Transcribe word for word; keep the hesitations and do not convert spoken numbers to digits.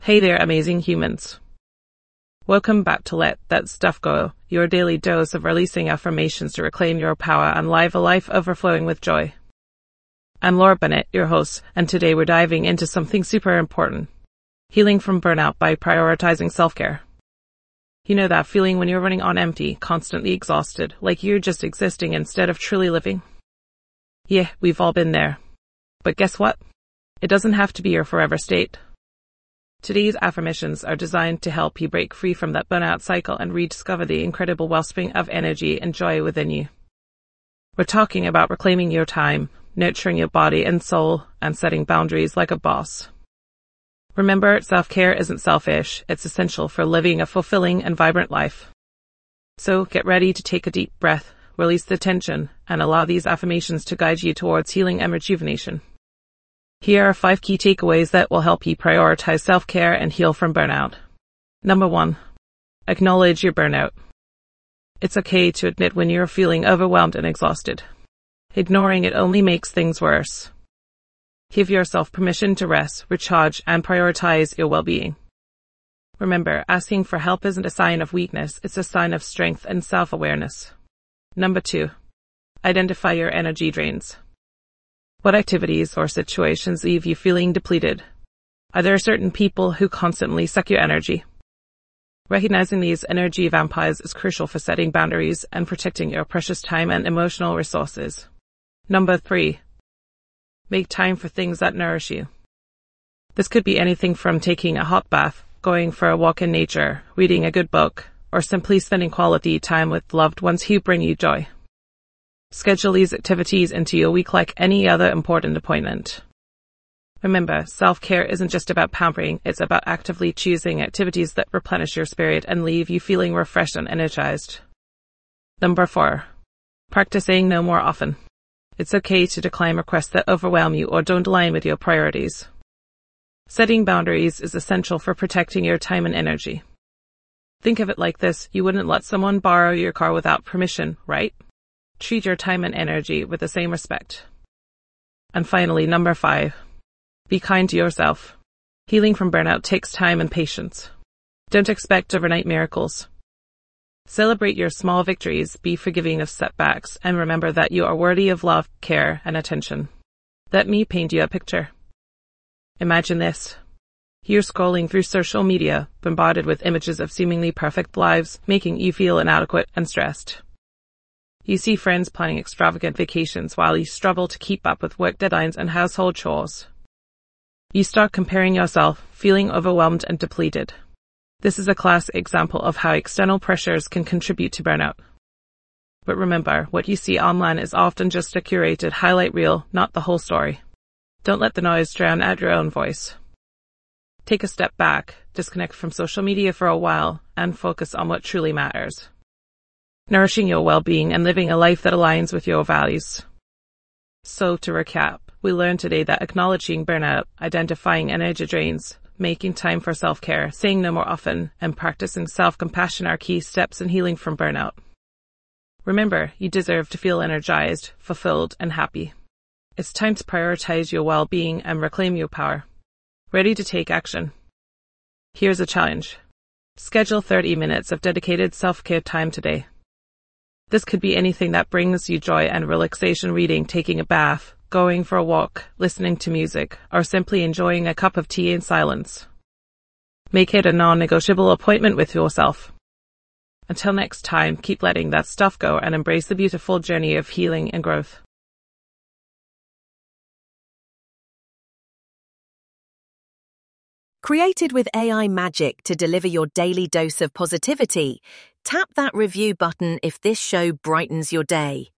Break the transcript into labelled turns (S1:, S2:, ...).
S1: Hey there, amazing humans. Welcome back to Let That Stuff Go, your daily dose of releasing affirmations to reclaim your power and live a life overflowing with joy. I'm Laura Bennett, your host, and today we're diving into something super important. Healing from burnout by prioritizing self-care. You know that feeling when you're running on empty, constantly exhausted, like you're just existing instead of truly living? Yeah, we've all been there. But guess what? It doesn't have to be your forever state. Today's affirmations are designed to help you break free from that burnout cycle and rediscover the incredible wellspring of energy and joy within you. We're talking about reclaiming your time, nurturing your body and soul, and setting boundaries like a boss. Remember, self-care isn't selfish, it's essential for living a fulfilling and vibrant life. So get ready to take a deep breath, release the tension, and allow these affirmations to guide you towards healing and rejuvenation. Here are five key takeaways that will help you prioritize self-care and heal from burnout. Number one, acknowledge your burnout. It's okay to admit when you're feeling overwhelmed and exhausted. Ignoring it only makes things worse. Give yourself permission to rest, recharge, and prioritize your well-being. Remember, asking for help isn't a sign of weakness, it's a sign of strength and self-awareness. Number two, identify your energy drains. What activities or situations leave you feeling depleted? Are there certain people who constantly suck your energy? Recognizing these energy vampires is crucial for setting boundaries and protecting your precious time and emotional resources. Number three, make time for things that nourish you. This could be anything from taking a hot bath, going for a walk in nature, reading a good book, or simply spending quality time with loved ones who bring you joy. Schedule these activities into your week like any other important appointment. Remember, self-care isn't just about pampering, it's about actively choosing activities that replenish your spirit and leave you feeling refreshed and energized. Number four, practice saying no more often. It's okay to decline requests that overwhelm you or don't align with your priorities. Setting boundaries is essential for protecting your time and energy. Think of it like this, you wouldn't let someone borrow your car without permission, right? Treat your time and energy with the same respect. And finally, number five, be kind to yourself. Healing from burnout takes time and patience. Don't expect overnight miracles. Celebrate your small victories, be forgiving of setbacks, and remember that you are worthy of love, care, and attention. Let me paint you a picture. Imagine this. You're scrolling through social media, bombarded with images of seemingly perfect lives, making you feel inadequate and stressed. You see friends planning extravagant vacations while you struggle to keep up with work deadlines and household chores. You start comparing yourself, feeling overwhelmed and depleted. This is a classic example of how external pressures can contribute to burnout. But remember, what you see online is often just a curated highlight reel, not the whole story. Don't let the noise drown out your own voice. Take a step back, disconnect from social media for a while, and focus on what truly matters. Nourishing your well-being and living a life that aligns with your values. So to recap, we learned today that acknowledging burnout, identifying energy drains, making time for self-care, saying no more often, and practicing self-compassion are key steps in healing from burnout. Remember, you deserve to feel energized, fulfilled, and happy. It's time to prioritize your well-being and reclaim your power. Ready to take action? Here's a challenge. Schedule thirty minutes of dedicated self-care time today. This could be anything that brings you joy and relaxation, reading, taking a bath, going for a walk, listening to music, or simply enjoying a cup of tea in silence. Make it a non-negotiable appointment with yourself. Until next time, keep letting that stuff go and embrace the beautiful journey of healing and growth.
S2: Created with A I magic to deliver your daily dose of positivity, tap that review button if this show brightens your day.